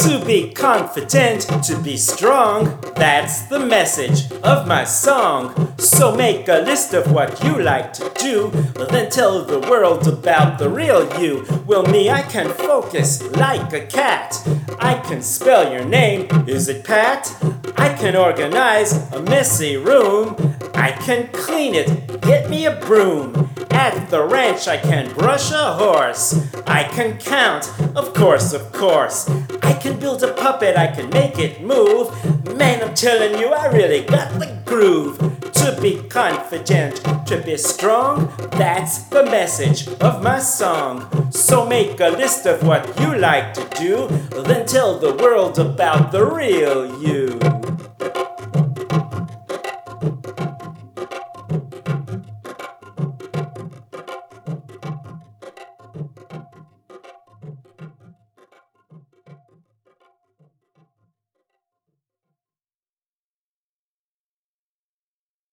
To be confident, to be strong, that's the message of my song. So make a list of what you like to do, then tell the world about the real you. Well, me, I can focus like a cat. I can spell your name, is it Pat? I can organize a messy room. I can clean it, get me a broom. At the ranch I can brush a horse. I can count, of course. I can build a puppet, I can make it move. Man, I'm telling you, I really got the groove. To be confident, to be strong, that's the message of my song. So make a list of what you like to do, then tell the world about the real you.